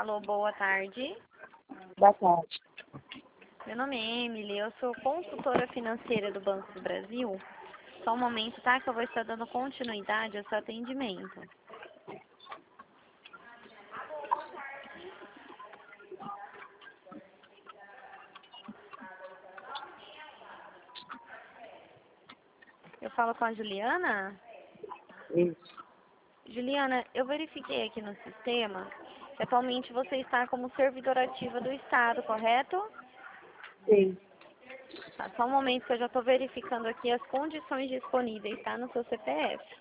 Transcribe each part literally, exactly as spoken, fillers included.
Alô, boa tarde. Boa tarde. Meu nome é Emily, eu sou consultora financeira do Banco do Brasil. Só um momento, tá? Que eu vou estar dando continuidade ao seu atendimento. Eu falo com a Juliana? Isso. Juliana, eu verifiquei aqui no sistema que atualmente você está como servidora ativa do Estado, correto? Sim. Tá, só um momento que eu já estou verificando aqui as condições disponíveis, tá? No seu C P F.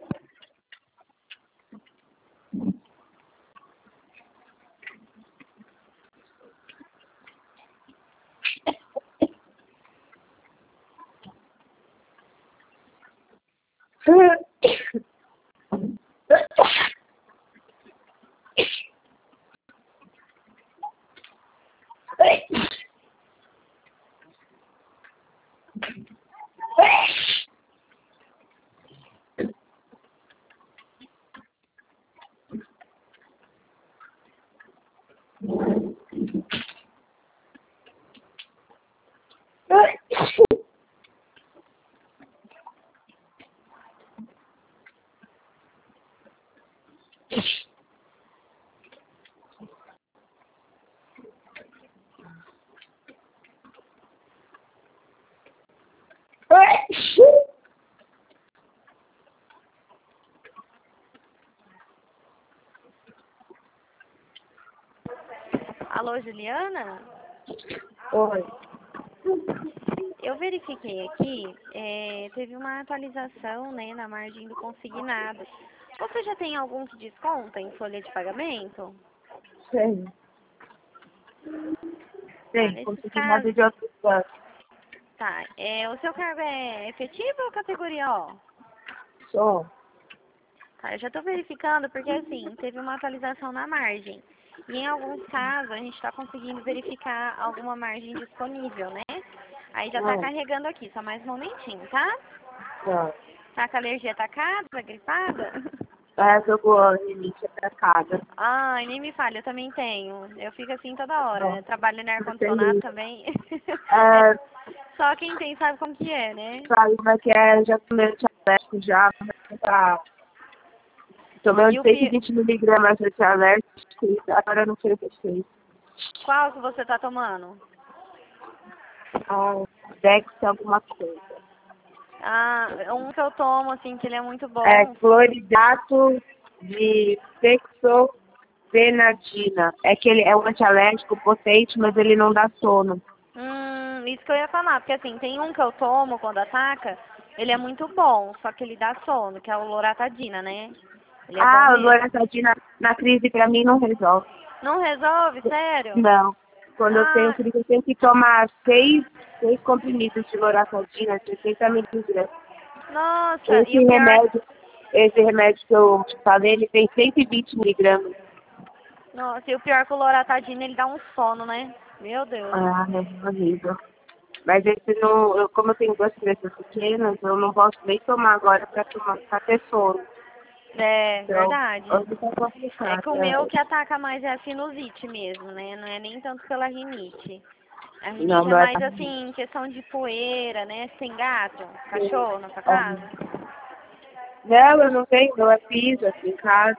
Alô, Juliana? Oi. Eu verifiquei aqui, é, teve uma atualização, né, na margem do consignado. Você já tem algum que desconta em folha de pagamento? Sim. Tá, Sim, nesses consegui nada casos, de outros bancos. tá, é, o seu cargo é efetivo ou categoria O? Sou. Tá, eu já estou verificando porque, assim, teve uma atualização na margem. E em alguns casos a gente está conseguindo verificar alguma margem disponível, né? Aí já está Não. carregando aqui, só mais um momentinho, tá? Não. Tá com a alergia atacada, gripada? É, tô com limite atacada. Ai, nem me fale, eu também tenho. Eu fico assim toda hora. Não. Eu trabalho no Não ar-condicionado tem. também. É, É, só quem tem sabe como que é, né? sabe como é que é? Já tomei antialérgico já. Pra... Tomei E uns o cento e pi... vinte miligramas de antialérgico e agora eu não sei o que eu fiz. Qual que você tá tomando? Ah, Dex alguma coisa. Ah, um que eu tomo, assim, que ele é muito É bom. cloridato de fexofenadina. É que ele é um antialérgico potente, mas ele não dá sono. Hum, isso que eu ia falar, porque assim, tem um que eu tomo quando ataca, ele é muito bom, só que ele dá sono, que é o loratadina, né? Ele é bom Ah, a mesmo. loratadina na crise pra mim não resolve. Não resolve, sério? Não. Quando eu tenho Ah, crise, eu tenho que tomar seis, seis comprimidos de loratadina, sessenta miligramas. nossa, e Esse o pior, remédio, esse remédio que eu te falei, ele tem cento e vinte miligramas. nossa, e o pior que o loratadina, ele dá um sono, né? Meu Deus. Ah, é horrível. Mas esse não, eu, como eu tenho duas crianças pequenas, eu não posso nem tomar agora para tomar para ter sono. É, Então, verdade. hoje tá É complicado. que o É. meu que ataca mais é a sinusite mesmo, né? Não é nem tanto pela rinite. A Não, rinite é não é mais pra assim, questão de poeira, né? Você tem gato, mim. cachorro na sua É. casa? Não, eu não tenho, não é piso aqui em casa.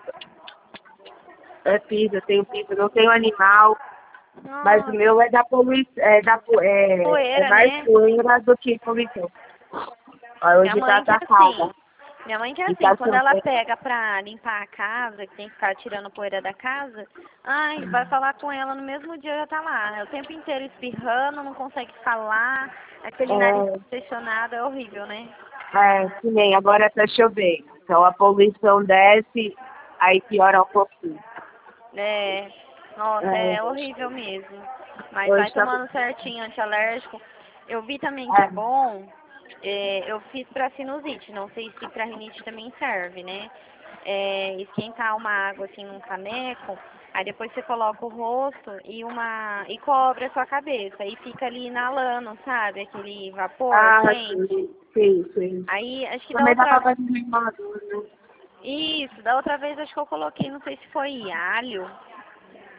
É piso, eu tenho piso, eu não tenho animal. Mas o Nossa, meu é da poluição, é, da, po- é, é poeira, mais né? poeira do que poluição. Ó, Minha hoje tá mãe que é atacada. assim. Minha mãe que é E assim, tá quando ela chovendo. pega pra limpar a casa, que tem que ficar tirando poeira da casa, ai, vai falar com ela no mesmo dia já tá lá, né? O tempo inteiro espirrando, não consegue falar, aquele nariz pressionado, é horrível, né? É, é, que nem agora tá chovendo. Então a poluição desce, aí piora um pouquinho. É, nossa, É, é horrível mesmo. Mas vai hoje tá. tomando certinho antialérgico. Eu vi também que é É, bom, é, eu fiz pra sinusite, não sei se pra rinite também serve, né? É, esquentar uma água assim num caneco, aí depois você coloca o rosto e uma e cobre a sua cabeça e fica ali inalando, sabe? Aquele vapor ah, quente. sim, sim, sim. Aí acho que da Também dá pra outra fazer um enrolador, né? isso, da outra vez acho que eu coloquei, não sei se foi alho.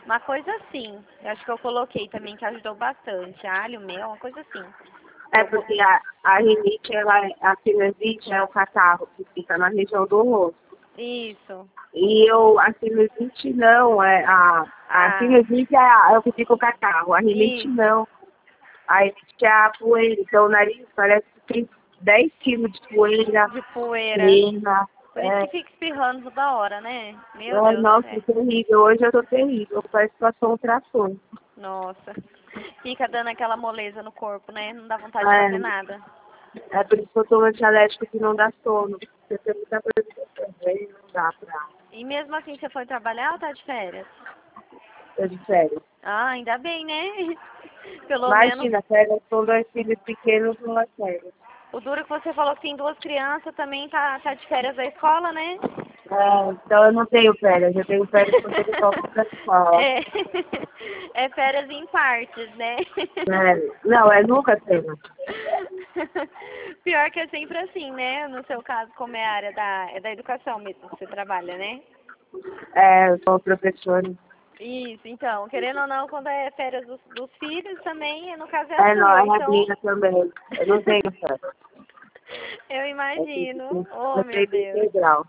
Uma coisa assim. Eu acho que eu coloquei também que ajudou bastante. Alho, mel, uma coisa assim. É porque a, a rinite, ela, é- a sinusite é o catarro que fica na região do rosto. Isso. E eu, a sinusite não, é a, a Ah, sinusite é, a, é o que fica o catarro, a rinite isso. não. A rinite é a poeira, então o nariz parece que tem dez quilos de poeira, De poeira. pena. Por isso É, que fica espirrando toda hora, né? Meu é, Deus do nossa, é céu. terrível. Hoje eu tô terrível, parece que passou um trator. Nossa. Fica dando aquela moleza no corpo, né? Não dá vontade de fazer É, nada. é por isso que eu tomo antialérgico que não dá sono. Porque tem muita coisa que eu também não dá pra. E mesmo assim você foi trabalhar ou tá de férias? Eu de férias. Ah, ainda bem, né? Pelo menos. Imagina, férias, são dois filhos pequenos numa férias. O duro que você falou que tem duas crianças também tá, tá de férias da escola, né? É, então eu não tenho férias, eu tenho férias quando ele volta pra escola. É, é férias em partes, né? É, não, é nunca tenho. Pior que é sempre assim, né? No seu caso, como é a área da, é da educação mesmo que você trabalha, né? É, eu sou professora. Isso, então, querendo ou não, quando é férias dos, dos filhos também, no caso é a É, não, sua, é a então minha também. Eu não tenho férias. eu Eu tenho imagino. Oh, eu meu tenho Deus. integral.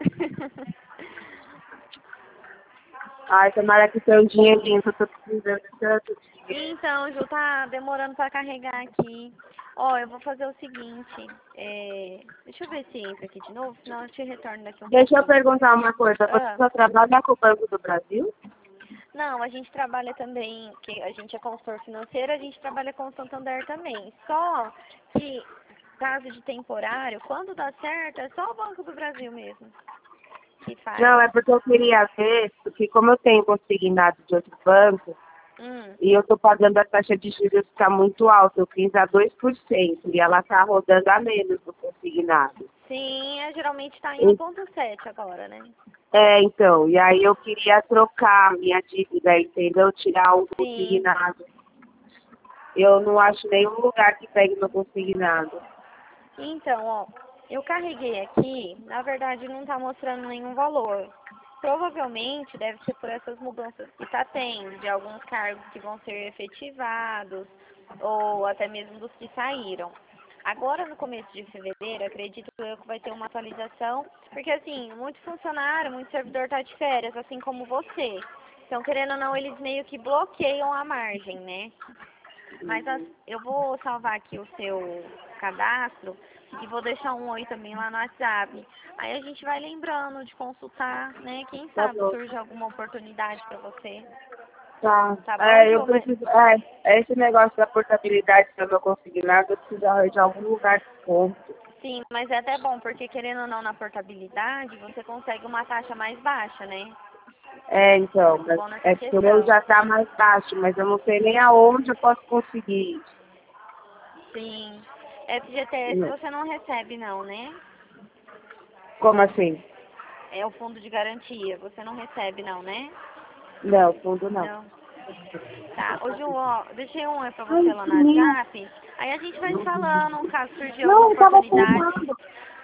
Ai, tomara que tenha um dinheirinho que eu tô precisando tanto. Então, Ju, tá demorando pra carregar aqui. Ó, eu vou fazer o seguinte, é... deixa eu ver se entra aqui de novo, senão eu te retorno daqui um Deixa eu pouquinho. perguntar uma coisa. Você Ah, só trabalha com o Banco do Brasil? não, a gente trabalha também, que a gente é consultor financeiro, a gente trabalha com o Santander também. Só que, caso de temporário, quando dá certo, é só o Banco do Brasil mesmo que faz. Não, é porque eu queria ver, porque como eu tenho consignado de outro banco, Hum. e eu estou pagando a taxa de juros que está muito alta, eu fiz a dois por cento, e ela está rodando a menos do consignado. Sim, é, geralmente tá em um E- ponto sete agora, né? É, então, e aí eu queria trocar a minha dívida, entendeu? Tirar o Sim. consignado. Eu não acho nenhum lugar que pegue meu consignado. Então, ó, eu carreguei aqui, na verdade não tá mostrando nenhum valor. Provavelmente deve ser por essas mudanças que tá tendo, de alguns cargos que vão ser efetivados, ou até mesmo dos que saíram. Agora, no começo de fevereiro, acredito eu que vai ter uma atualização, porque assim, muito funcionário, muito servidor tá de férias, assim como você. Então, querendo ou não, eles meio que bloqueiam a margem, né? Mas as- eu vou salvar aqui o seu cadastro e vou deixar um oi também lá no WhatsApp. Aí a gente vai lembrando de consultar, né? Quem Tá sabe bom. surge alguma oportunidade para você. Tá. Tá bom, É, eu Ju? Mas, preciso. É, é esse negócio da portabilidade que eu não consignado, eu preciso arranjar algum lugar de ponto. sim, mas é até bom, porque querendo ou não, na portabilidade, você consegue uma taxa mais baixa, né? É, então, É mas bom nessa é que o meu questão. já tá mais baixo, mas eu não sei nem aonde eu posso conseguir isso. Sim. F G T S Não. você não recebe não, né? Como assim? É o fundo de garantia, você não recebe não, né? Não, fundo não. Não. Tá, ô Ju, ó, deixei um oi pra Ai, você lá no menino. WhatsApp. Aí a gente vai se falando, caso surgir alguma Não, eu tava oportunidade. pensando.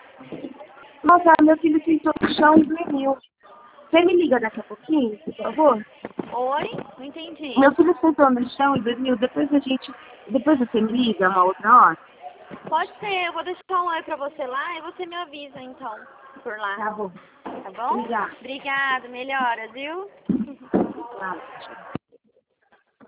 Nossa, meu filho sentou no chão e dormiu. Você me liga daqui a pouquinho, por favor? Oi? Não entendi. Meu filho sentou no chão e dormiu. Depois a gente. Depois você me liga uma outra hora? Pode ser, eu vou deixar um oi pra você lá e você me avisa então, por lá. Tá bom. Tá bom? Obrigada. Obrigada, melhoras, viu? Tá.